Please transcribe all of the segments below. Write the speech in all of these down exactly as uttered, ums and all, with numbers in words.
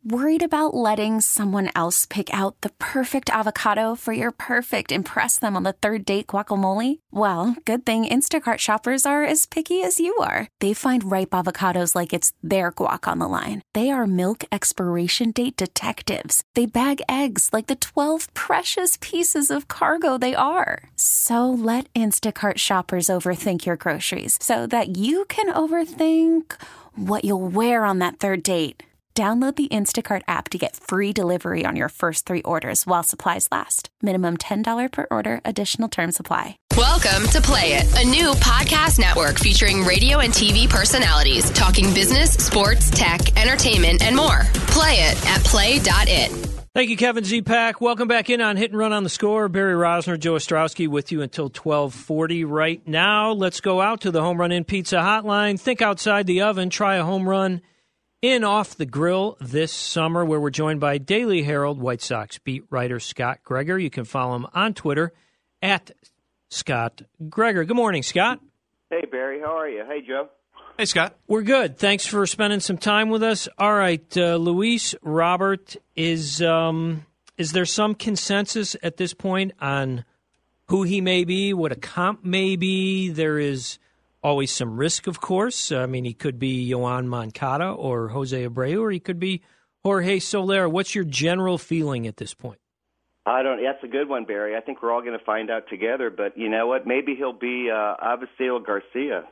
Worried about letting someone else pick out the perfect avocado for your perfect impress them on the third date guacamole? Well, good thing Instacart shoppers are as picky as you are. They find ripe avocados like it's their guac on the line. They are milk expiration date detectives. They bag eggs like the twelve precious pieces of cargo they are. So let Instacart shoppers overthink your groceries so that you can overthink what you'll wear on that third date. Download the Instacart app to get free delivery on your first three orders while supplies last. Minimum ten dollars per order. Additional terms apply. Welcome to Play It, a new podcast network featuring radio and T V personalities talking business, sports, tech, entertainment, and more. Play it at play dot it. Thank you, Kevin Zipak. Welcome back in on Hit and Run on the Score. Barry Rosner, Joe Ostrowski with you until twelve forty right now. Let's go out to the Home Run In Pizza hotline. Think outside the oven. Try a home run in off the grill this summer, where we're joined by Daily Herald White Sox beat writer Scott Greger. You can follow him on Twitter at Scott Greger. Good morning, Scott. Hey, Barry. How are you? Hey, Joe. Hey, Scott. We're good. Thanks for spending some time with us. All right, uh, Luis Robert, is um, is there some consensus at this point on who he may be, what a comp may be? There is always some risk, of course. I mean, he could be Yoan Moncada or Jose Abreu, or he could be Jorge Soler. What's your general feeling at this point? I don't. That's a good one, Barry. I think we're all going to find out together. But you know what? Maybe he'll be uh, Avisail Garcia.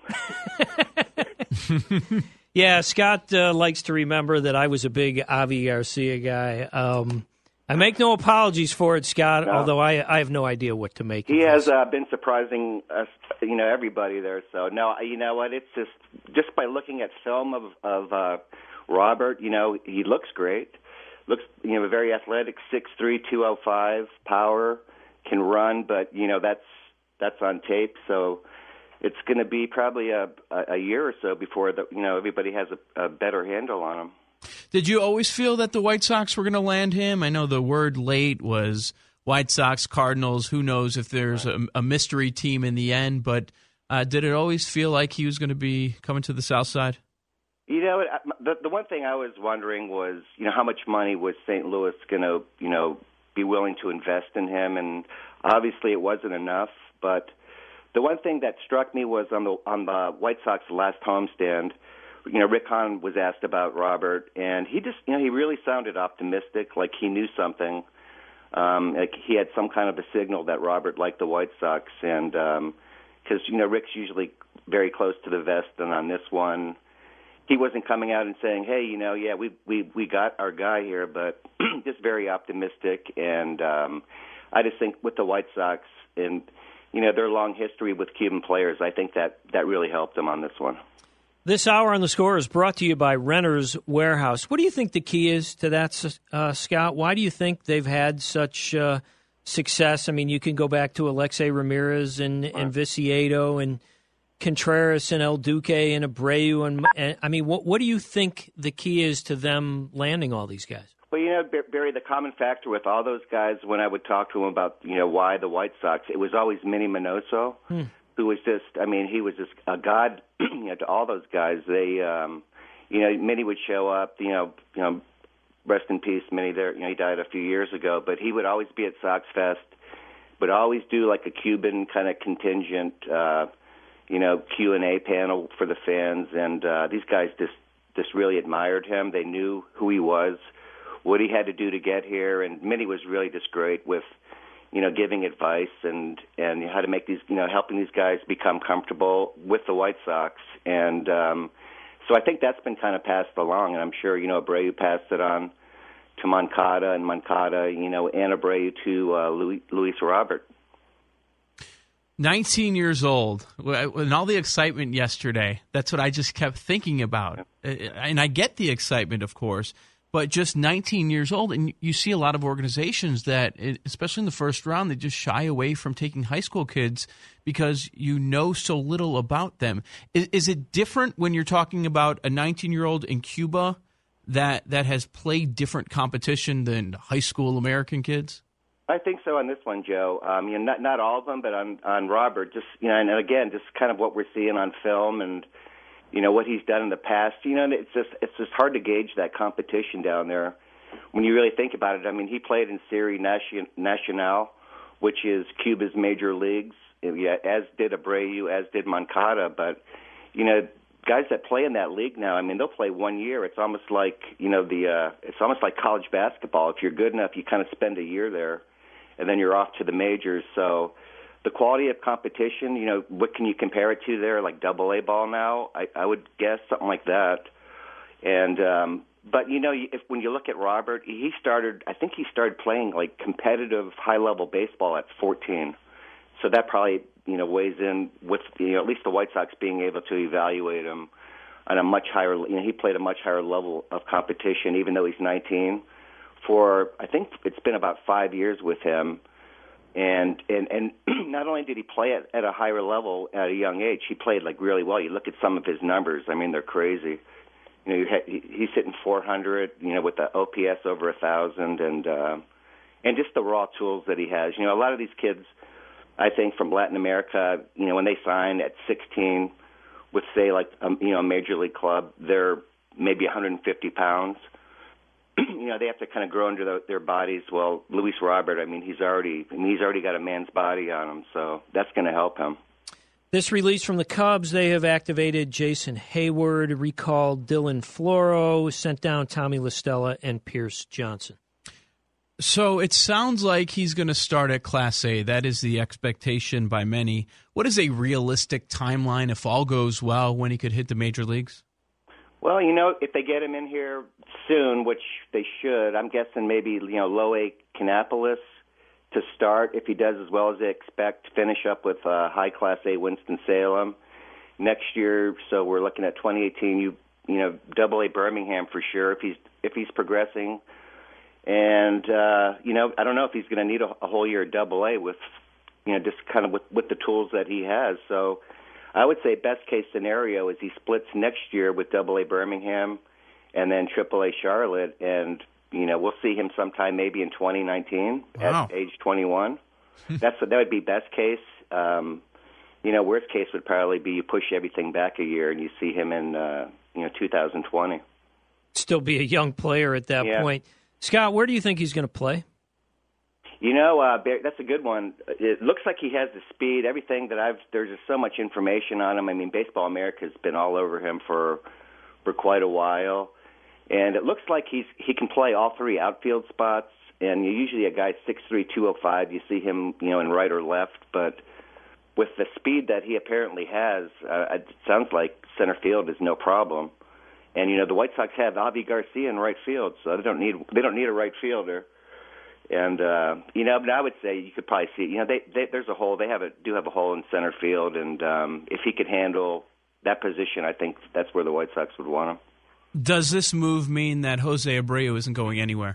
Yeah, Scott uh, likes to remember that I was a big Avi Garcia guy. Um, I make no apologies for it, Scott, no. although I, I have no idea what to make. He has uh, been surprising us, you know, everybody there. So no, you know what? It's just just by looking at film of of uh, Robert, you know, he looks great. Looks, you know, very athletic, six three, two oh five, power, can run, but you know that's that's on tape. So it's going to be probably a, a a year or so before the you know everybody has a, a better handle on him. Did you always feel that the White Sox were going to land him? I know the word late was White Sox, Cardinals. Who knows if there's a, a mystery team in the end, but uh, did it always feel like he was going to be coming to the South Side? You know, the the one thing I was wondering was, you know, how much money was Saint Louis going to, you know, be willing to invest in him, and obviously it wasn't enough. But the one thing that struck me was on the on the White Sox last homestand, you know, Rick Hahn was asked about Robert, and he just, you know, he really sounded optimistic, like he knew something, um, like he had some kind of a signal that Robert liked the White Sox, and because um, you know Rick's usually very close to the vest, and on this one, he wasn't coming out and saying, "Hey, you know, yeah, we we we got our guy here," but just very optimistic, and um, I just think with the White Sox and you know their long history with Cuban players, I think that that really helped them on this one. This hour on the Score is brought to you by Renter's Warehouse. What do you think the key is to that, uh, Scott? Why do you think they've had such uh, success? I mean, you can go back to Alexei Ramirez and, right. and Viciedo and Contreras and El Duque and Abreu. And, and I mean, what, what do you think the key is to them landing all these guys? Well, you know, Barry, the common factor with all those guys, when I would talk to them about, you know, why the White Sox, it was always Minnie Minoso. Hmm. Who was just, I mean, he was just a god, you know, to all those guys. They, um, you know, Minnie would show up, you know, you know, rest in peace, Minnie. There, you know, he died a few years ago, but he would always be at Sox Fest, would always do like a Cuban kind of contingent, uh, you know, Q and A panel for the fans, and uh, these guys just, just really admired him. They knew who he was, what he had to do to get here, and Minnie was really just great with, you know, giving advice and, and how to make these, you know, helping these guys become comfortable with the White Sox. And um, so I think that's been kind of passed along, and I'm sure, you know, Abreu passed it on to Moncada, and Moncada, you know, and Abreu to uh, Luis, Luis Robert. nineteen years old, and all the excitement yesterday, that's what I just kept thinking about. And I get the excitement, of course, but just nineteen years old, and you see a lot of organizations that, especially in the first round, they just shy away from taking high school kids because you know so little about them. Is, is it different when you're talking about a nineteen-year-old in Cuba that that has played different competition than high school American kids? I think so on this one, Joe. Um, you know, not not all of them, but on on Robert, just you know, and again, just kind of what we're seeing on film and. you know, what he's done in the past. You know, it's just it's just hard to gauge that competition down there when you really think about it. I mean, he played in Serie Nacional, which is Cuba's major leagues, as did Abreu, as did Moncada. But, you know, guys that play in that league now, I mean, they'll play one year. It's almost like, you know, the uh, it's almost like college basketball. If you're good enough, you kind of spend a year there, and then you're off to the majors. So the quality of competition, you know, what can you compare it to there? Like double A ball now? I, I would guess something like that. And um, but, you know, if when you look at Robert, he started, I think he started playing like competitive high-level baseball at fourteen. So that probably, you know, weighs in with, you know, at least the White Sox being able to evaluate him on a much higher, you know, he played a much higher level of competition, even though he's nineteen. For, I think it's been about five years with him. And and, and not only did he play at, at a higher level at a young age, he played, like, really well. You look at some of his numbers. I mean, they're crazy. You know, you ha- he's hitting four hundred, you know, with the O P S over one thousand, and uh, and just the raw tools that he has. You know, a lot of these kids, I think, from Latin America, you know, when they sign at sixteen with, say, like, a, you know, a major league club, they're maybe one hundred fifty pounds. You know, they have to kind of grow into the, their bodies. Well, Luis Robert, I mean, he's already, I mean, he's already got a man's body on him, so that's going to help him. This release from the Cubs, they have activated Jason Hayward, recalled Dylan Floro, sent down Tommy La Stella, and Pierce Johnson. So it sounds like he's going to start at Class A. That is the expectation by many. What is a realistic timeline, if all goes well, when he could hit the major leagues? Well, you know, if they get him in here soon, which they should, I'm guessing maybe, you know, low A Kannapolis to start. If he does as well as they expect, finish up with uh, high Class A Winston-Salem next year. So we're looking at twenty eighteen. You you know, double A Birmingham for sure if he's if he's progressing. And uh, you know, I don't know if he's going to need a, a whole year of double A with, you know, just kind of with, with the tools that he has. So I would say best case scenario is he splits next year with double A Birmingham and then triple A Charlotte, and you know, we'll see him sometime maybe in twenty nineteen wow. at age twenty-one. That's that would be best case. Um, you know, worst case would probably be you push everything back a year and you see him in uh, you know two thousand twenty. Still be a young player at that yeah. point. Scott, where do you think he's going to play? You know, uh, that's a good one. It looks like he has the speed. Everything that I've there's just so much information on him. I mean, Baseball America has been all over him for for quite a while. And it looks like he's he can play all three outfield spots. And usually a guy six three, two oh five, you see him, you know, in right or left. But with the speed that he apparently has, uh, it sounds like center field is no problem. And you know, the White Sox have Avi Garcia in right field, so they don't need they don't need a right fielder. And uh, you know, but I would say you could probably see, you know, they, they there's a hole. They have a do have a hole in center field, and um, if he could handle that position, I think that's where the White Sox would want him. Does this move mean that Jose Abreu isn't going anywhere?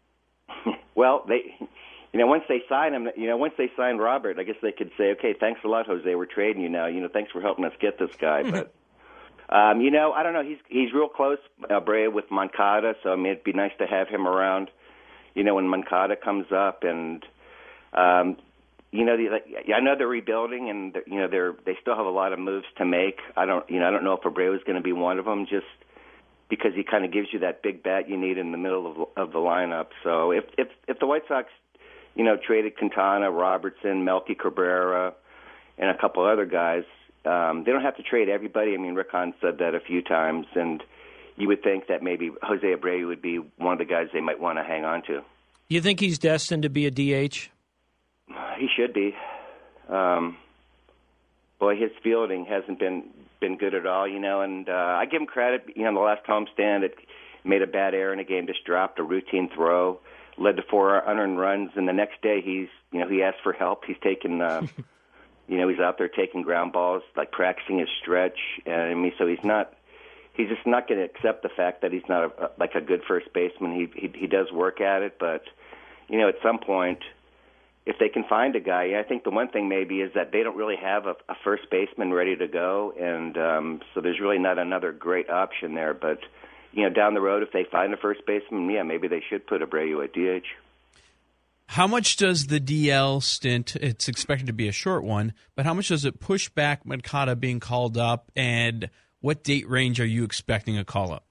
Well, they, you know, once they sign him, you know, once they sign Robert, I guess they could say, okay, thanks a lot, Jose. We're trading you now. You know, thanks for helping us get this guy. But um, you know, I don't know. He's he's real close, Abreu, with Moncada. So I mean, it'd be nice to have him around. You know, when Moncada comes up, and um, you know, the, like, I know they're rebuilding, and you know, they're they still have a lot of moves to make. I don't, you know, I don't know if Abreu is going to be one of them, just because he kind of gives you that big bat you need in the middle of, of the lineup. So if if if the White Sox, you know, traded Quintana, Robertson, Melky Cabrera, and a couple other guys, um, they don't have to trade everybody. I mean, Rick Hahn said that a few times, and you would think that maybe Jose Abreu would be one of the guys they might want to hang on to. You think he's destined to be a D H? He should be. Um, boy, his fielding hasn't been, been good at all, you know, and uh, I give him credit. You know, the last homestand, it made a bad error in a game, just dropped a routine throw, led to four unearned runs, and the next day he's, you know, he asked for help. He's taking, uh, you know, he's out there taking ground balls, like practicing his stretch, and I mean, so he's not. He's just not going to accept the fact that he's not a, like a good first baseman. He, he he does work at it, but you know, at some point, if they can find a guy, I think the one thing maybe is that they don't really have a, a first baseman ready to go, and um, so there's really not another great option there. But you know, down the road, if they find a first baseman, yeah, maybe they should put Abreu at D H. How much does the D L stint, it's expected to be a short one, but how much does it push back Moncada being called up, and what date range are you expecting a call-up?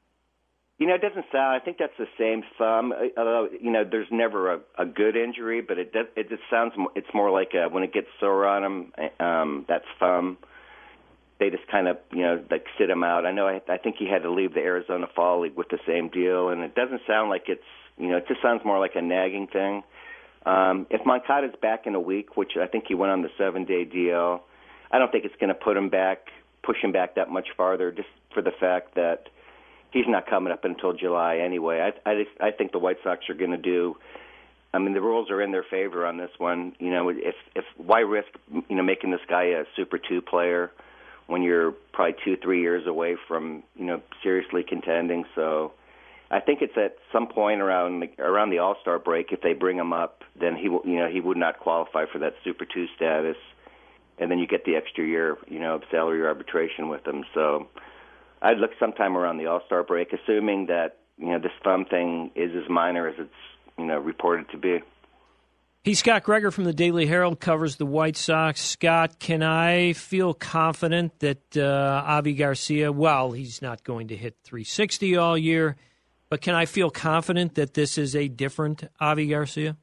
You know, it doesn't sound. I think that's the same thumb. Although, you know, there's never a, a good injury, but it does. It just sounds. It's more like a, when it gets sore on him, um, that thumb. They just kind of, you know, like sit him out. I know. I, I think he had to leave the Arizona Fall League with the same deal, and it doesn't sound like it's. You know, it just sounds more like a nagging thing. Um, if Moncada's back in a week, which I think he went on the seven-day D L, I don't think it's going to put him back, push him back that much farther, just for the fact that he's not coming up until July anyway. I, I, just, I think the White Sox are going to do. I mean, the rules are in their favor on this one. You know, if if why risk, you know, making this guy a Super Two player when you're probably two, three years away from, you know, seriously contending. So I think it's at some point around the, around the All-Star break. If they bring him up, then he will, you know, he would not qualify for that Super Two status, and then you get the extra year, you know, of salary arbitration with him. So I'd look sometime around the All-Star break, assuming that, you know, this thumb thing is as minor as it's, you know, reported to be. He's Scott Gregor from the Daily Herald, covers the White Sox. Scott, can I feel confident that uh, Avi Garcia, well, he's not going to hit three sixty all year, but can I feel confident that this is a different Avi Garcia?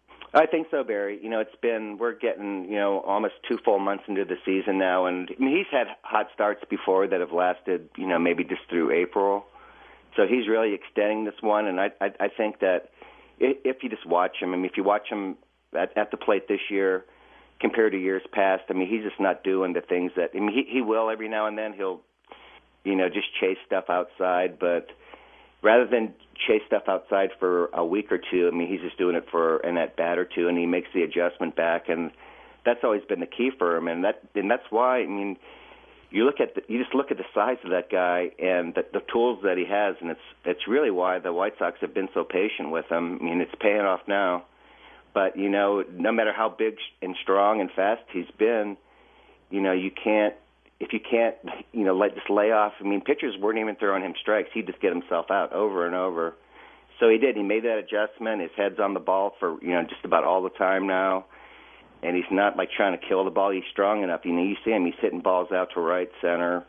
I think so, Barry. You know, it's been, we're getting, you know, almost two full months into the season now, and I mean, he's had hot starts before that have lasted, you know, maybe just through April. So he's really extending this one, and I, I, I think that if you just watch him, I mean, if you watch him at, at the plate this year compared to years past, I mean, he's just not doing the things that, I mean, he, he will every now and then. He'll, you know, just chase stuff outside, but rather than chase stuff outside for a week or two, I mean, he's just doing it for an at-bat or two, and he makes the adjustment back, and that's always been the key for him, and that and that's why, I mean, you look at the, you just look at the size of that guy and the, the tools that he has, and it's it's really why the White Sox have been so patient with him. I mean, it's paying off now. But, you know, no matter how big and strong and fast he's been, you know, you can't, if you can't, you know, let just lay off. I mean, pitchers weren't even throwing him strikes. He'd just get himself out over and over. So he did. He made that adjustment. His head's on the ball for, you know, just about all the time now. And he's not, like, trying to kill the ball. He's strong enough. You know, you see him. He's hitting balls out to right, center.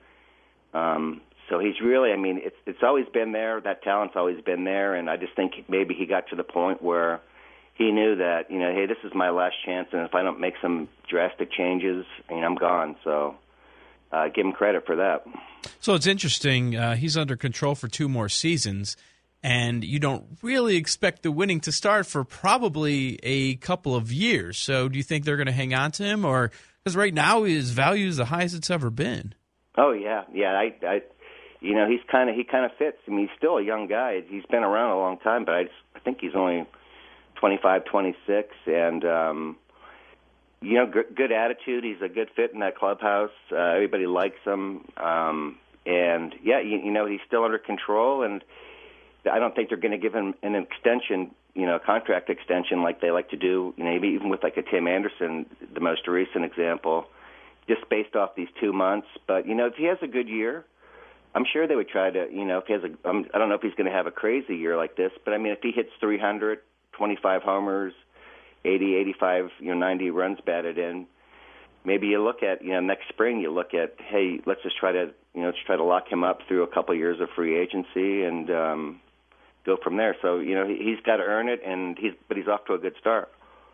Um, so he's really, I mean, it's it's always been there. That talent's always been there. And I just think maybe he got to the point where he knew that, you know, hey, this is my last chance, and if I don't make some drastic changes, I mean, I'm gone. So uh, give him credit for that. So it's interesting. Uh, he's under control for two more seasons, and you don't really expect the winning to start for probably a couple of years. So do you think they're going to hang on to him? Or because right now his value is the highest it's ever been. Oh, yeah. Yeah, I, I you know, he's kind of he kind of fits. I mean, he's still a young guy. He's been around a long time, but I, just, I think he's only twenty-five, twenty-six, and, um, you know, g- good attitude. He's a good fit in that clubhouse. Uh, everybody likes him. Um, and, yeah, you, you know, he's still under control, and I don't think they're going to give him an extension, you know, contract extension like they like to do, you know, maybe even with like a Tim Anderson, the most recent example, just based off these two months. But, you know, if he has a good year, I'm sure they would try to, you know, if he has a, um, I don't know if he's going to have a crazy year like this, but, I mean, if he hits three hundred, twenty-five homers, eighty, eighty-five, you know, ninety runs batted in, maybe you look at, you know, next spring you look at, hey, let's just try to, you know, let's try to lock him up through a couple of years of free agency and um, go from there. So, you know, he, he's got to earn it, and he's but he's off to a good start.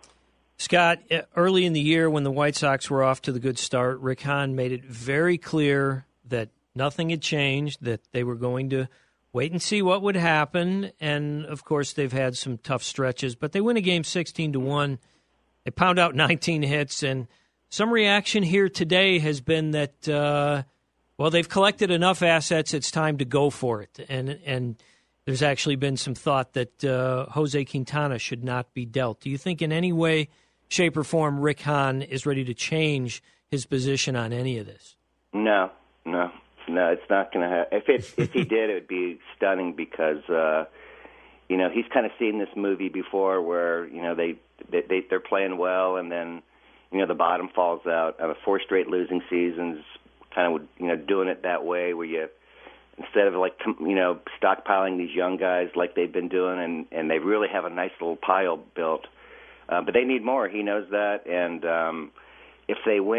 Scott, early in the year when the White Sox were off to the good start, Rick Hahn made it very clear that nothing had changed, that they were going to wait and see what would happen, and, of course, they've had some tough stretches. But they win a game sixteen to one. They pound out nineteen hits, and some reaction here today has been that, uh, well, they've collected enough assets, it's time to go for it. And and there's actually been some thought that uh, Jose Quintana should not be dealt. Do you think in any way, shape, or form Rick Hahn is ready to change his position on any of this? No, no. No, it's not going to happen. If it if he did, it would be stunning because uh, you know he's kind of seen this movie before, where you know they they, they they're playing well, and then you know the bottom falls out. Uh, four straight losing seasons, kind of you know doing it that way, where you instead of like you know stockpiling these young guys like they've been doing, and and they really have a nice little pile built, uh, but they need more. He knows that, and um, if they win,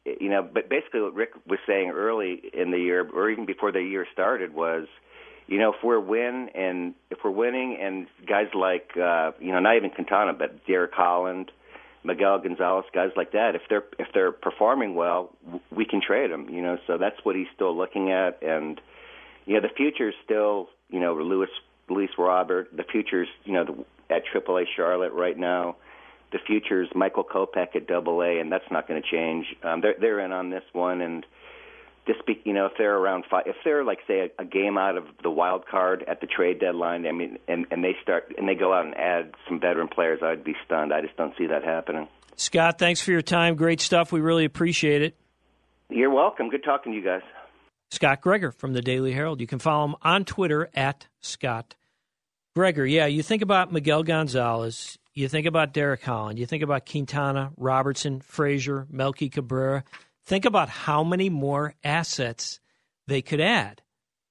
you know, but basically what Rick was saying early in the year, or even before the year started, was, you know, if we're win and if we're winning, and guys like, uh, you know, not even Quintana, but Derek Holland, Miguel Gonzalez, guys like that, if they're if they're performing well, we can trade them. You know, so that's what he's still looking at, and you know, the future's still, you know, Luis Luis Robert. The future's, you know, the, at triple A Charlotte right now. The future's Michael Kopech at double A, and that's not going to change. Um, they're they're in on this one, and just be, you know, if they're around five, if they're like say a, a game out of the wild card at the trade deadline, I mean, and, and they start and they go out and add some veteran players, I'd be stunned. I just don't see that happening. Scott, thanks for your time. Great stuff. We really appreciate it. You're welcome. Good talking to you guys. Scott Gregor from the Daily Herald. You can follow him on Twitter at Scott Gregor. Yeah, you think about Miguel Gonzalez, you think about Derek Holland, you think about Quintana, Robertson, Frazier, Melky Cabrera. Think about how many more assets they could add.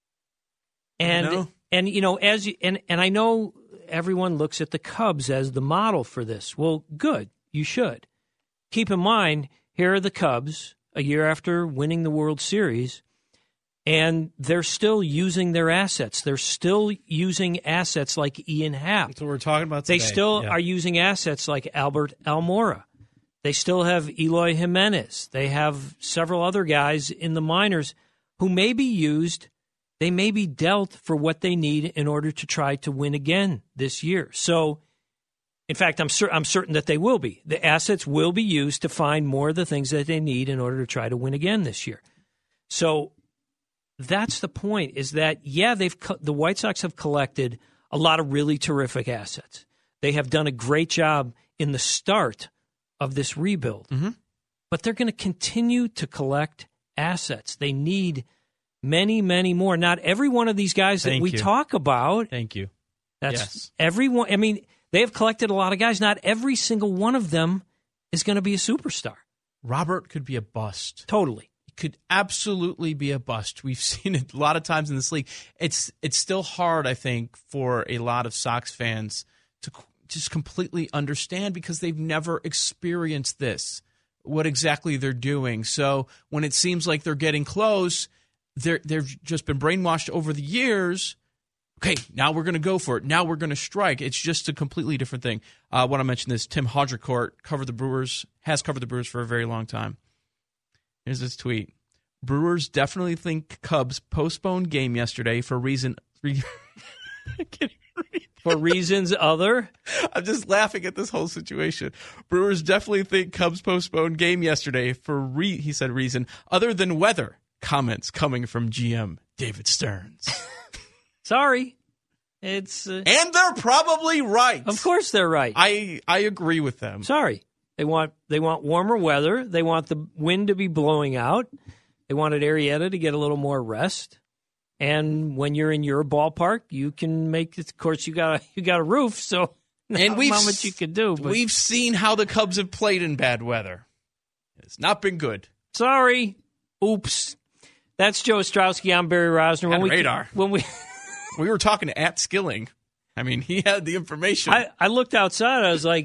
And I know. and you know, as you, and and I know everyone looks at the Cubs as the model for this. Well, good, you should. Keep in mind, here are the Cubs a year after winning the World Series, and they're still using their assets. They're still using assets like Ian Happ. That's what we're talking about today. They still yeah. are using assets like Albert Almora. They still have Eloy Jimenez. They have several other guys in the minors who may be used, they may be dealt for what they need in order to try to win again this year. So, in fact, I'm, cer- I'm certain that they will be. The assets will be used to find more of the things that they need in order to try to win again this year. So that's the point, is that, yeah, they've co- the White Sox have collected a lot of really terrific assets. They have done a great job in the start of this rebuild. Mm-hmm. But they're going to continue to collect assets. They need many, many more. Not every one of these guys that Thank we you. talk about. Thank you. That's Yes. everyone. I mean, they have collected a lot of guys. Not every single one of them is going to be a superstar. Robert could be a bust. Totally. Could absolutely be a bust. We've seen it a lot of times in this league. It's it's still hard, I think, for a lot of Sox fans to just completely understand because they've never experienced this, what exactly they're doing. So when it seems like they're getting close, they're, they've just been brainwashed over the years. Okay, now we're going to go for it. Now we're going to strike. It's just a completely different thing. Uh, I want to mention this. Tim Hodgecourt covered the Brewers, has covered the Brewers for a very long time. Here's his tweet. Brewers definitely think Cubs postponed game yesterday for reason. Re- I can't even read. For reasons other? I'm just laughing at this whole situation. Brewers definitely think Cubs postponed game yesterday for, re- he said, reason other than weather. Comments coming from G M David Stearns. Sorry. It's uh, And they're probably right. Of course they're right. I, I agree with them. Sorry. They want they want warmer weather. They want the wind to be blowing out. They wanted Arrieta to get a little more rest. And when you're in your ballpark, you can make it. Of course, you got a, you got a roof, so And we've not much you could do. But We've seen how the Cubs have played in bad weather. It's not been good. sorry, oops. That's Joe Ostrowski. I'm Barry Rosner. On we radar. when we We were talking to At Skilling. I mean, he had the information. I, I looked outside, I was like,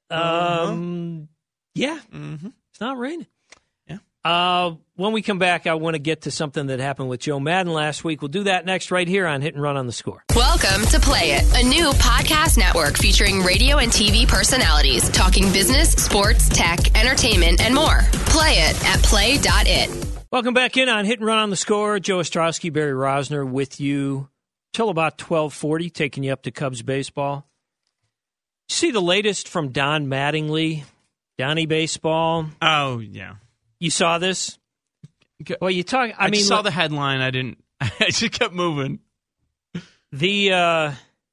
um, yeah, mm-hmm. it's not raining. Yeah. Uh, when we come back, I want to get to something that happened with Joe Madden last week. We'll do that next right here on Hit and Run on the Score. Welcome to Play It, a new podcast network featuring radio and T V personalities talking business, sports, tech, entertainment, and more. Play it at play dot it. Welcome back in on Hit and Run on the Score. Joe Ostrowski, Barry Rosner with you till about twelve forty, taking you up to Cubs baseball. See the latest from Don Mattingly, Donnie Baseball. Oh, yeah. You saw this? Well, you talk. I, I, mean, just saw look, the headline. I didn't. I just kept moving. the uh,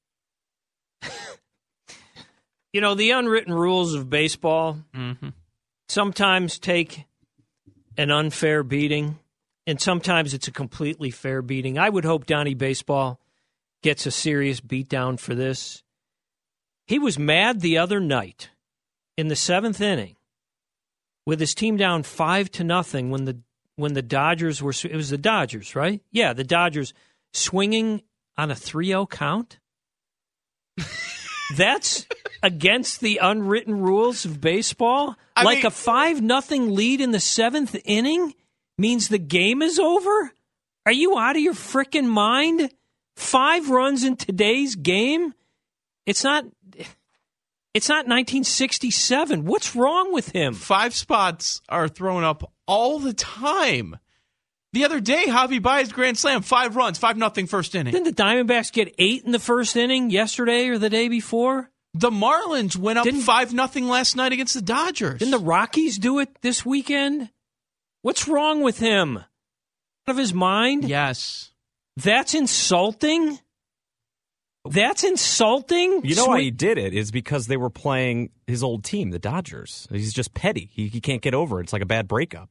you know, the unwritten rules of baseball Mm-hmm. sometimes take an unfair beating, and sometimes it's a completely fair beating. I would hope Donnie Baseball gets a serious beatdown for this. He was mad the other night in the seventh inning with his team down five to nothing when the when the Dodgers were. It was the Dodgers, right? Yeah, the Dodgers swinging on a three oh count. That's against the unwritten rules of baseball? I like mean, a five nothing lead in the seventh inning means the game is over? Are you out of your frickin' mind? Five runs in today's game? It's not It's not nineteen sixty-seven. What's wrong with him? Five spots are thrown up all the time. The other day, Javi Baez grand slam, five runs, five nothing first inning. Didn't the Diamondbacks get eight in the first inning yesterday or the day before? The Marlins went up Didn't- five nothing last night against the Dodgers. Didn't the Rockies do it this weekend? What's wrong with him? Out of his mind? Yes. That's insulting? That's insulting? You know Swe- why he did it is because they were playing his old team, the Dodgers. He's just petty. He, he can't get over it. It's like a bad breakup.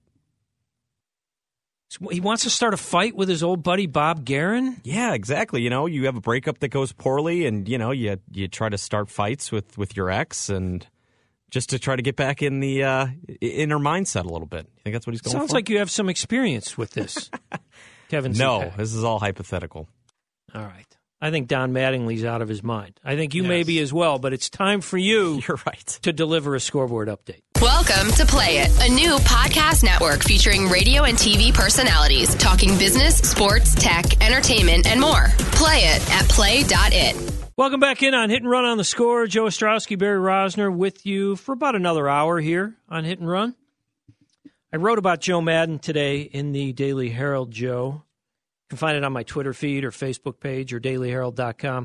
He wants to start a fight with his old buddy Bob Guerin? Yeah, exactly. You know, you have a breakup that goes poorly, and you know, you you try to start fights with, with your ex, and just to try to get back in the uh, inner mindset a little bit. You think that's what he's going Sounds for? like you have some experience with this, Kevin. No, Zupac. this is all hypothetical. All right. I think Don Mattingly's out of his mind. I think you Yes. may be as well, but it's time for you You're right. to deliver a scoreboard update. Welcome to Play It, a new podcast network featuring radio and T V personalities talking business, sports, tech, entertainment, and more. Play it at play dot it. Welcome back in on Hit and Run on the Score. Joe Ostrowski, Barry Rosner with you for about another hour here on Hit and Run. I wrote about Joe Madden today in the Daily Herald, Joe. You can find it on my Twitter feed or Facebook page or daily herald dot com.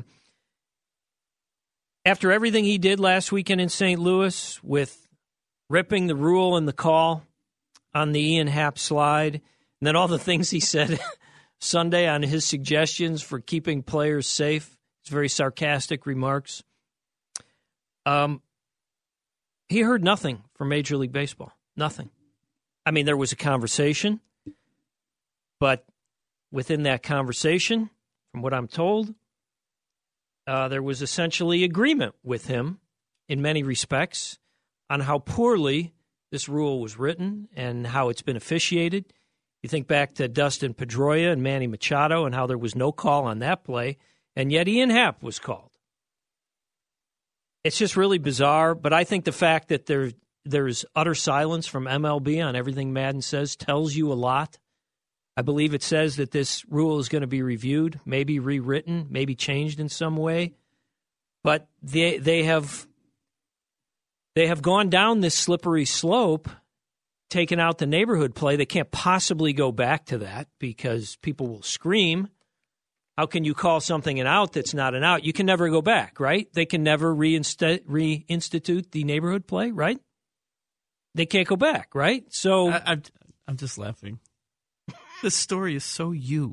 After everything he did last weekend in Saint Louis with ripping the rule and the call on the Ian Happ slide, and then all the things he said Sunday on his suggestions for keeping players safe, his very sarcastic remarks, um, he heard nothing from Major League Baseball. Nothing. I mean, there was a conversation, but within that conversation, from what I'm told, uh, there was essentially agreement with him in many respects on how poorly this rule was written and how it's been officiated. You think back to Dustin Pedroia and Manny Machado and how there was no call on that play, and yet Ian Happ was called. It's just really bizarre, but I think the fact that there there's utter silence from M L B on everything Madden says tells you a lot. I believe it says that this rule is going to be reviewed, maybe rewritten, maybe changed in some way. But they they have they have gone down this slippery slope, taken out the neighborhood play. They can't possibly go back to that because people will scream. How can you call something an out that's not an out? You can never go back, right? They can never reinst- reinstitute the neighborhood play, right? They can't go back, right? So I, I'm, I'm just laughing. This story is so you.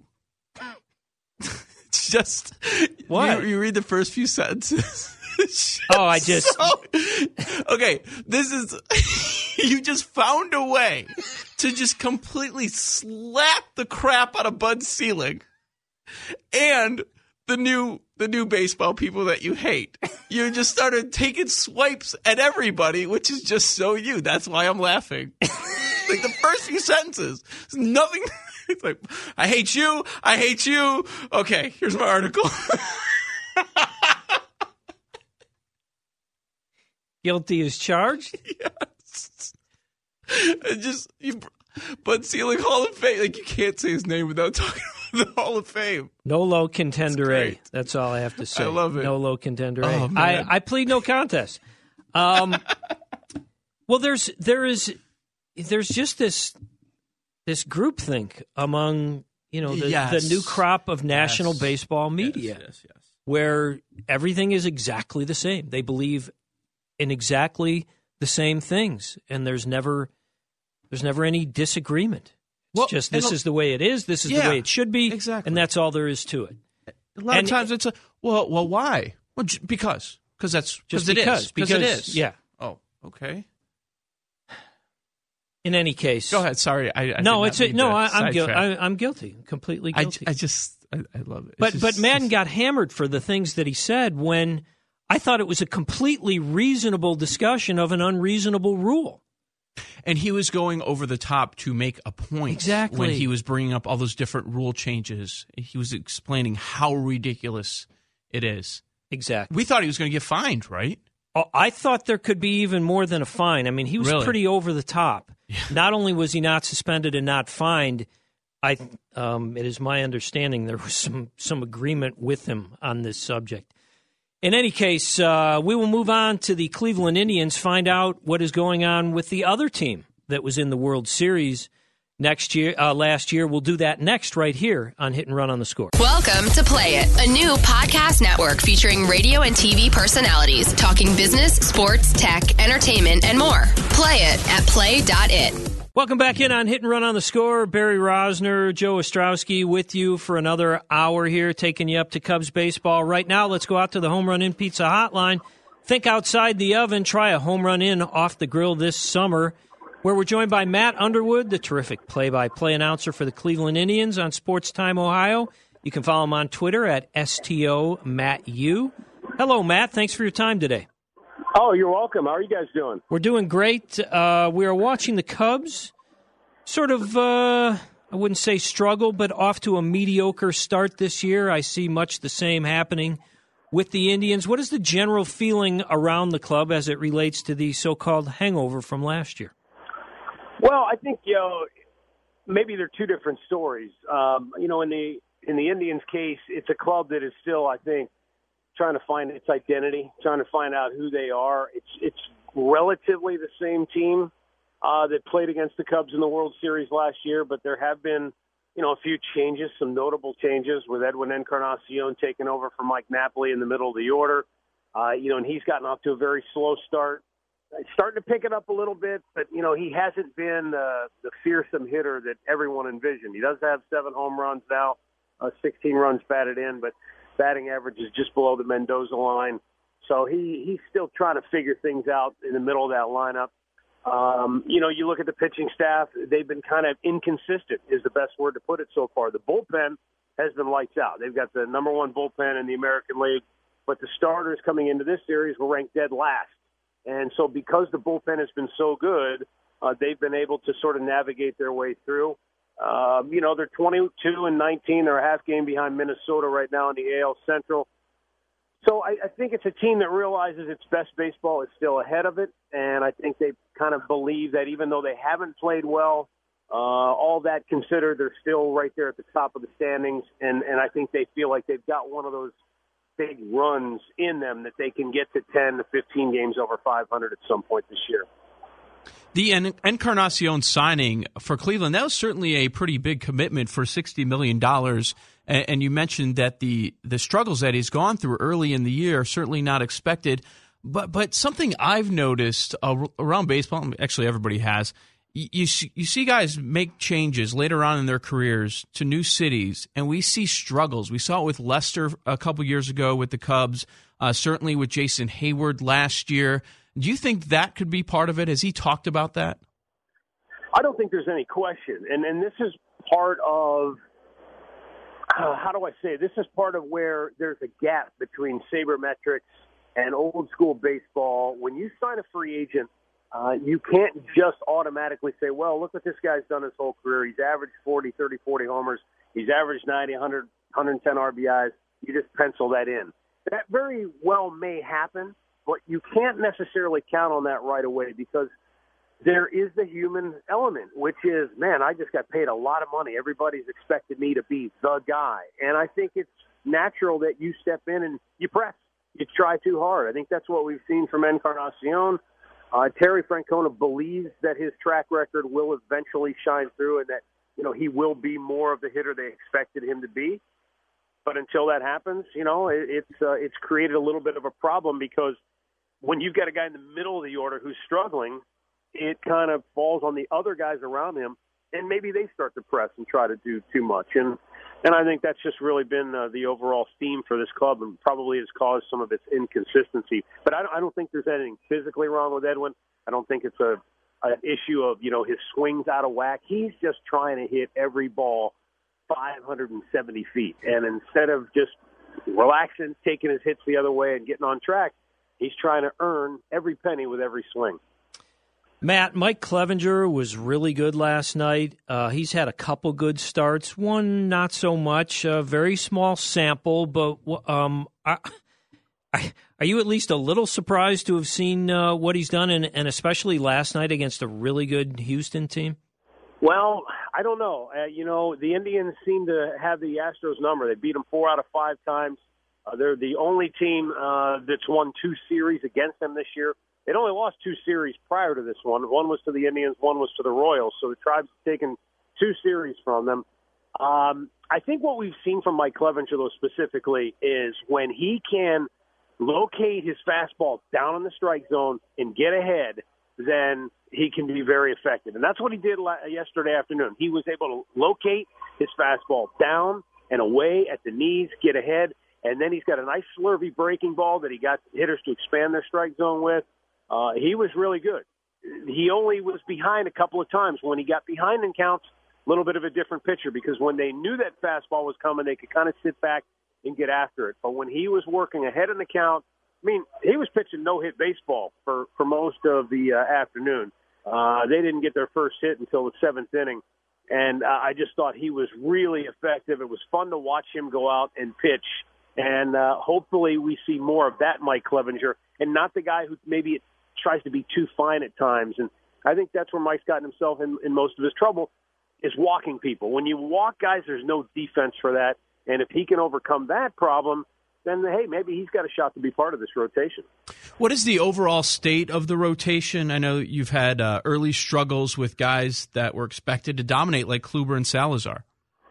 It's just What? You, you read the first few sentences. It's Oh, I just- so- okay, this is you just found a way to just completely slap the crap out of Bud Selig and the new the new baseball people that you hate. You just started taking swipes at everybody, which is just so you. That's why I'm laughing. Like the first few sentences, there's nothing. It's like, I hate you. I hate you. Okay, here's my article. guilty as charged. Yes. It just you, Bud Selig Hall of Fame. Like you can't say his name without talking about the Hall of Fame. No low contender That's A. great. That's all I have to say. I love it. No low contender A. Oh, man. I, I plead no contest. Um, well, there's there is there's just this this groupthink among you know the, Yes. the new crop of national Yes. baseball media, Yes, yes, yes. where everything is exactly the same. They believe in exactly the same things, and there's never there's never any disagreement. It's Well, just and this a- is the way it is. This is Yeah, the way it should be. exactly. And that's all there is to it. A lot And- of times it's a well, well, why? Well, j- because because that's Just it because, is. Because it because- is. yeah. Oh, okay. In any case, Go ahead. Sorry, I, I no, did it's not a, mean no. to I, I'm guilty. sidetrack. I'm guilty. Completely I, guilty. I just I, I love it. It's but just- but Madden got hammered for the things that he said when I thought it was a completely reasonable discussion of an unreasonable rule. and he was going over the top to make a point. Exactly. When he was bringing up all those different rule changes, he was explaining how ridiculous it is. Exactly. We thought he was going to get fined, right? Oh, I thought there could be even more than a fine. I mean, he was Really? pretty over the top. Yeah. Not only was he not suspended and not fined, I um, it is my understanding there was some, some agreement with him on this subject. In any case, uh, we will move on to the Cleveland Indians, find out what is going on with the other team that was in the World Series next year, uh, last year. We'll do that next right here on Hit and Run on the Score. Welcome to Play It, a new podcast network featuring radio and T V personalities talking business, sports, tech, entertainment, and more. Play it at play dot it. Welcome back in on Hit and Run on the Score. Barry Rosner, Joe Ostrowski with you for another hour here, taking you up to Cubs baseball. Right now, let's go out to the Home Run In Pizza Hotline. Think outside the oven. Try a home run in off the grill this summer, where we're joined by Matt Underwood, the terrific play-by-play announcer for the Cleveland Indians on Sports Time Ohio. You can follow him on Twitter at S T O Matt U. Hello, Matt. Thanks for your time today. Oh, you're welcome. How are you guys doing? We're doing great. Uh, we are watching the Cubs sort of, uh, I wouldn't say struggle, but off to a mediocre start this year. I see much the same happening with the Indians. What is the general feeling around the club as it relates to the so-called hangover from last year? Well, I think, you know, maybe they're two different stories. Um, you know, in the in the Indians' case, it's a club that is still, I think, trying to find its identity, trying to find out who they are. It's it's relatively the same team uh, that played against the Cubs in the World Series last year, but there have been, you know, a few changes, some notable changes with Edwin Encarnacion taking over for Mike Napoli in the middle of the order. Uh, you know, and he's gotten off to a very slow start. It's starting to pick it up a little bit, but, you know, he hasn't been uh, the fearsome hitter that everyone envisioned. He does have seven home runs now, uh, sixteen runs batted in, but batting average is just below the Mendoza line. So he, he's still trying to figure things out in the middle of that lineup. Um, you know, you look at the pitching staff, they've been kind of inconsistent is the best word to put it so far. The bullpen has been lights out. They've got the number one bullpen in the American League, but the starters coming into this series were ranked dead last. And so because the bullpen has been so good, uh, they've been able to sort of navigate their way through. Um, you know, they're twenty-two and nineteen. They're a half game behind Minnesota right now in the A L Central. So I, I think it's a team that realizes its best baseball is still ahead of it, and I think they kind of believe that even though they haven't played well, uh, all that considered, they're still right there at the top of the standings, and, and I think they feel like they've got one of those big runs in them that they can get to ten to fifteen games over five hundred at some point this year. The Encarnacion signing for Cleveland, that was certainly a pretty big commitment for sixty million dollars. And you mentioned that the, the struggles that he's gone through early in the year are certainly not expected. But but something I've noticed around baseball, actually everybody has, you see, you see guys make changes later on in their careers to new cities, and we see struggles. We saw it with Lester a couple years ago with the Cubs, uh, certainly with Jason Hayward last year. Do you think that could be part of it? Has he talked about that? I don't think there's any question. And, and this is part of, uh, how do I say, this is part of where there's a gap between sabermetrics and old school baseball. When you sign a free agent, uh, you can't just automatically say, well, look what this guy's done his whole career. He's averaged forty, thirty, forty homers. He's averaged ninety, one hundred, one hundred ten R B Is. You just pencil that in. That very well may happen, but you can't necessarily count on that right away because there is the human element, which is, man, I just got paid a lot of money. Everybody's expected me to be the guy. And I think it's natural that you step in and you press. You try too hard. I think that's what we've seen from Encarnacion. Uh, Terry Francona believes that his track record will eventually shine through and that, you know, he will be more of the hitter they expected him to be. But until that happens, you know, it, it's uh, it's created a little bit of a problem because when you've got a guy in the middle of the order who's struggling, it kind of falls on the other guys around him, and maybe they start to press and try to do too much. And and I think that's just really been uh, the overall theme for this club and probably has caused some of its inconsistency. But I don't, I don't think there's anything physically wrong with Edwin. I don't think it's a an issue of, you know, his swing's out of whack. He's just trying to hit every ball five hundred seventy feet. And instead of just relaxing, taking his hits the other way and getting on track, he's trying to earn every penny with every swing. Matt, Mike Clevenger was really good last night. Uh, he's had a couple good starts, one not so much, a very small sample, but um, I, Are you at least a little surprised to have seen uh, what he's done, and, and especially last night against a really good Houston team? Well, I don't know. Uh, you know, the Indians seem to have the Astros number. They beat them four out of five times. Uh, they're the only team uh, that's won two series against them this year. They'd only lost two series prior to this one. One was to the Indians, one was to the Royals. So the Tribe's taken two series from them. Um, I think what we've seen from Mike Clevenger, though, specifically, is when he can locate his fastball down in the strike zone and get ahead, then he can be very effective. And that's what he did yesterday afternoon. He was able to locate his fastball down and away at the knees, get ahead, and then he's got a nice slurvy breaking ball that he got hitters to expand their strike zone with. Uh, he was really good. He only was behind a couple of times. When he got behind in counts, a little bit of a different pitcher, because when they knew that fastball was coming, they could kind of sit back and get after it. But when he was working ahead in the count, I mean, he was pitching no-hit baseball for, for most of the uh, afternoon. Uh, they didn't get their first hit until the seventh inning, and uh, I just thought he was really effective. It was fun to watch him go out and pitch, and uh, hopefully we see more of that Mike Clevenger, and not the guy who maybe tries to be too fine at times. And I think that's where Mike's gotten himself in, in most of his trouble, is walking people. When you walk guys, there's no defense for that. And if he can overcome that problem, then, hey, maybe he's got a shot to be part of this rotation. What is the overall state of the rotation? I know you've had uh, early struggles with guys that were expected to dominate, like Kluber and Salazar.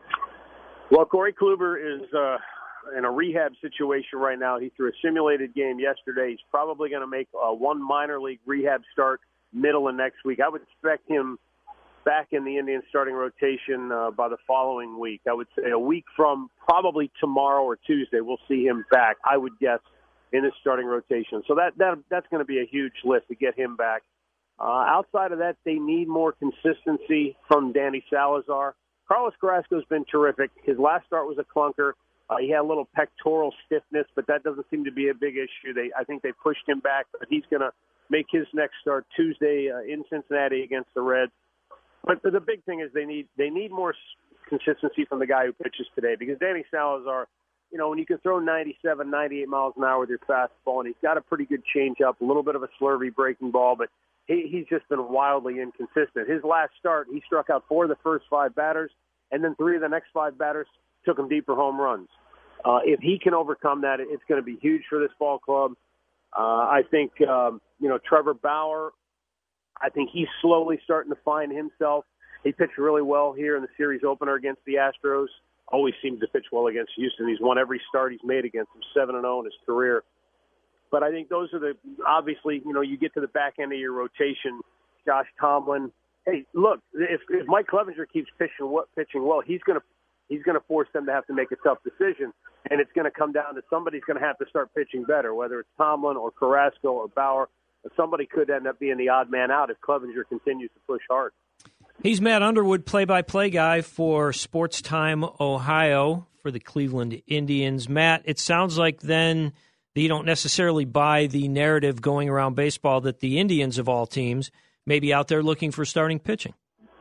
Well, Corey Kluber is uh, in a rehab situation right now. He threw a simulated game yesterday. He's probably going to make uh, one minor league rehab start middle of next week. I would expect him back in the Indians starting rotation uh, by the following week. I would say a week from probably tomorrow or Tuesday, we'll see him back, I would guess, in this starting rotation. So that, that that's going to be a huge lift to get him back. Uh, outside of that, they need more consistency from Danny Salazar. Carlos Carrasco's been terrific. His last start was a clunker. Uh, he had a little pectoral stiffness, but that doesn't seem to be a big issue. They, I think they pushed him back, but he's going to make his next start Tuesday uh, in Cincinnati against the Reds. But the big thing is they need they need more consistency from the guy who pitches today, because Danny Salazar, you know, when you can throw ninety-seven, ninety-eight miles an hour with your fastball, and he's got a pretty good changeup, a little bit of a slurvy breaking ball, but he, he's just been wildly inconsistent. His last start, he struck out four of the first five batters, and then three of the next five batters took him deep for home runs. Uh, if he can overcome that, it's going to be huge for this ball club. Uh, I think, um, you know, Trevor Bauer, I think he's slowly starting to find himself. He pitched really well here in the series opener against the Astros. Always seems to pitch well against Houston. He's won every start he's made against them, seven and oh in his career. But I think those are the, obviously, you know, you get to the back end of your rotation, Josh Tomlin. Hey, look, if, if Mike Clevenger keeps pitching, pitching well, he's going to he's going to force them to have to make a tough decision, and it's going to come down to somebody's going to have to start pitching better, whether it's Tomlin or Carrasco or Bauer. Somebody could end up being the odd man out if Clevenger continues to push hard. He's Matt Underwood, play-by-play guy for Sports Time Ohio for the Cleveland Indians. Matt, it sounds like then that you don't necessarily buy the narrative going around baseball that the Indians of all teams may be out there looking for starting pitching.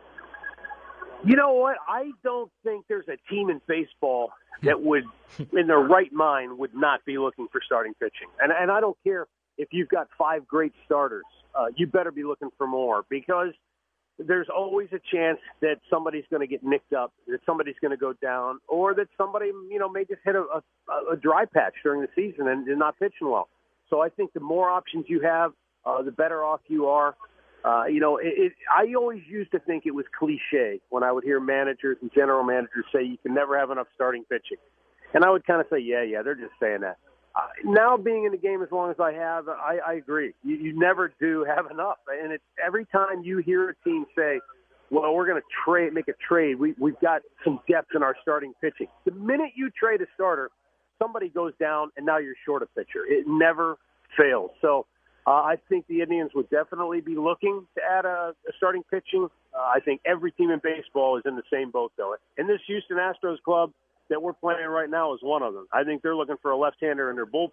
You know what? I don't think there's a team in baseball that would, in their right mind, would not be looking for starting pitching. And, and I don't care if you've got five great starters. Uh, you better be looking for more, because there's always a chance that somebody's going to get nicked up, that somebody's going to go down, or that somebody, you know, may just hit a, a, a dry patch during the season and is not pitching well. So I think the more options you have, uh, the better off you are. Uh, you know, it, it, I always used to think it was cliche when I would hear managers and general managers say you can never have enough starting pitching. And I would kind of say, yeah, yeah, they're just saying that. Uh, now being in the game as long as I have, I, I agree. You, you never do have enough. And it's every time you hear a team say, well, we're going to trade, make a trade, we, we've got some depth in our starting pitching. The minute you trade a starter, somebody goes down, and now you're short a pitcher. It never fails. So uh, I think the Indians would definitely be looking to add a, a starting pitching. Uh, I think every team in baseball is in the same boat, though. And this Houston Astros club that we're playing right now is one of them. I think they're looking for a left-hander in their bullpen.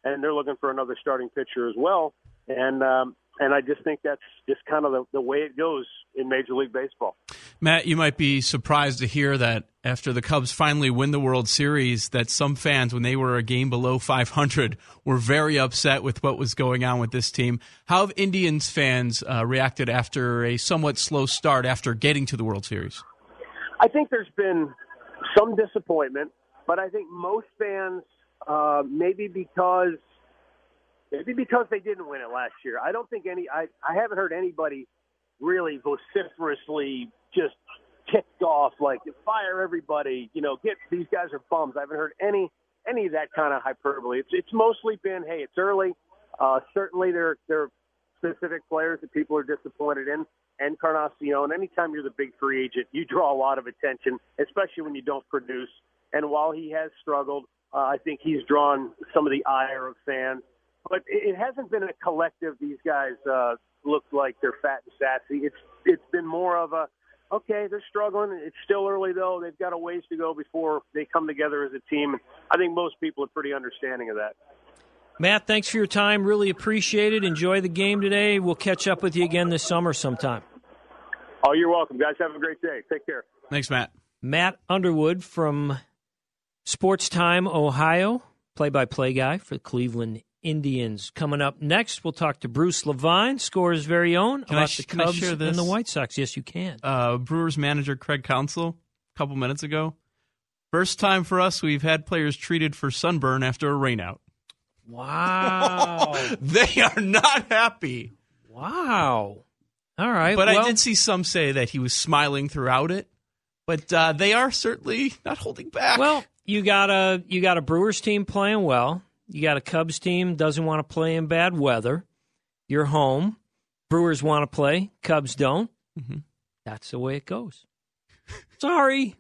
and they're looking for another starting pitcher as well. And um, and I just think that's just kind of the, the way it goes in Major League Baseball. Matt, you might be surprised to hear that after the Cubs finally win the World Series, that some fans, when they were a game below five hundred, were very upset with what was going on with this team. How have Indians fans uh, reacted after a somewhat slow start after getting to the World Series? I think there's been some disappointment, but I think most fans, uh, maybe because maybe because they didn't win it last year. I don't think any. I, I haven't heard anybody really vociferously just ticked off like fire everybody. You know, get these guys are bums. I haven't heard any any of that kind of hyperbole. It's it's mostly been, hey, it's early. Uh, certainly there there are specific players that people are disappointed in. Encarnacion, anytime you're the big free agent, you draw a lot of attention, especially when you don't produce. And while he has struggled, uh, I think he's drawn some of the ire of fans. But it hasn't been a collective, these guys uh, look like they're fat and sassy. It's It's been more of a, okay, they're struggling. It's still early, though. They've got a ways to go before they come together as a team. I think most people are pretty understanding of that. Matt, thanks for your time. Really appreciate it. Enjoy the game today. We'll catch up with you again this summer sometime. Oh, you're welcome, guys. Have a great day. Take care. Thanks, Matt. Matt Underwood from Sports Time, Ohio, play-by-play guy for the Cleveland Indians. Coming up next, we'll talk to Bruce Levine, Score's very own, can about sh- the Cubs and the White Sox. Yes, you can. Uh, Brewers manager Craig Counsell, a couple minutes ago. First time for us we've had players treated for sunburn after a rainout. Wow. They are not happy. Wow. All right. But well, I did see some say that he was smiling throughout it. But uh, they are certainly not holding back. Well, you got a you got a Brewers team playing well. You got a Cubs team doesn't want to play in bad weather. You're home. Brewers want to play. Cubs don't. Mm-hmm. That's the way it goes. Sorry.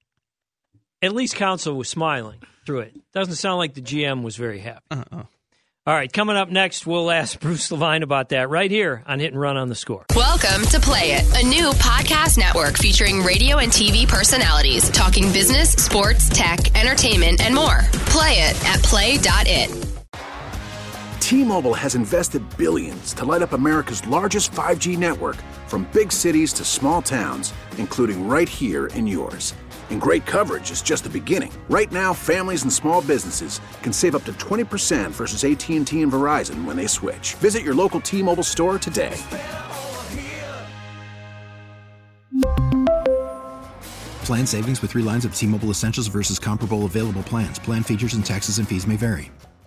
At least Counsell was smiling through it. Doesn't sound like the G M was very happy. Uh-uh. All right, coming up next, we'll ask Bruce Levine about that right here on Hit and Run on the Score. Welcome to Play It, a new podcast network featuring radio and T V personalities talking business, sports, tech, entertainment, and more. Play it at play dot it. T-Mobile has invested billions to light up America's largest five G network, from big cities to small towns, including right here in yours. And great coverage is just the beginning. Right now, families and small businesses can save up to twenty percent versus A T and T and Verizon when they switch. Visit your local T-Mobile store today. Plan savings with three lines of T-Mobile Essentials versus comparable available plans. Plan features and taxes and fees may vary.